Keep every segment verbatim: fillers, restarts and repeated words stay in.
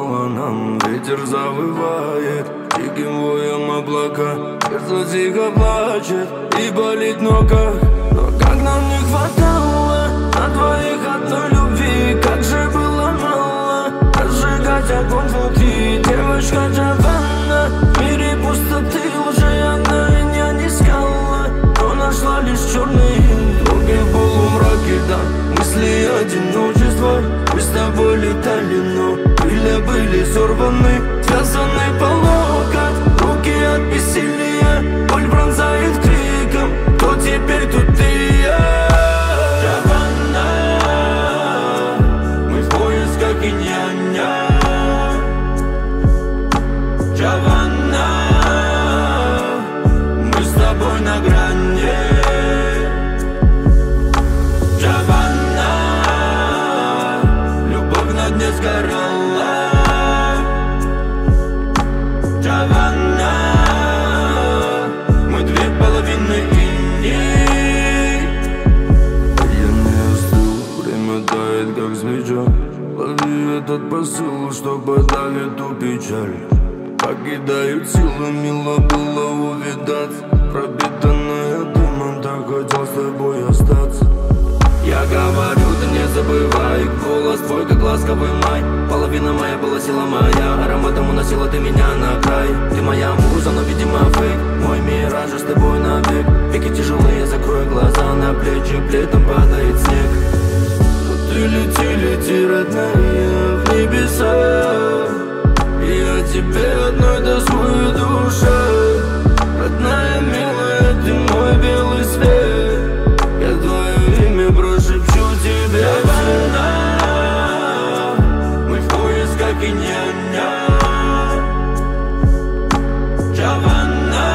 мало нам. Ветер завывает диким воем облака. Сердце тихо плачет и болит в ногах. Но как нам не хватало на двоих одной любви. Как же было мало разжигать огонь внутри. Девочка Джованна, в мире пустоты уже одна меня не искала, но нашла лишь черные дороги в полумраке, да. Мысли одиночества, мы с тобой летали, но крылья были сорваны, связаны по локоть, руки от бессилия, боль пронзает криком. Кто теперь тут ты и я? Джованна, мы в поисках и няня. Джованна, мы с тобой на грани. Джованна, любовь на дне сгорала. Джованна, мы две половины иней. Я не остыл, время тает как свеча. Лови этот посыл, что подавит ту печаль. Покидают силы, мило было увидаться. Пропитанная дымом, так хотел с тобой остаться. Я говорю, ты не забывай, голос твой, как ласковый май. Половина моя была сила моя, ароматом уносила ты меня на край. Ты моя муза, но видимо фейк, мой мираж с тобой навек. Веки тяжелые, закрой глаза, на плечи плетом падает снег. Но ты лети, лети, родная, в небеса. Я тебе одной тоскую душа. Родная, милая, ты мой белый свет. Я твое имя прошепчу тебе. Джованна, мы в поисках и няня. Джованна,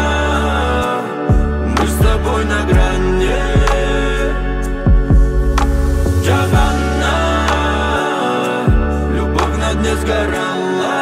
мы с тобой на грани. Джованна, любовь на дне сгорала.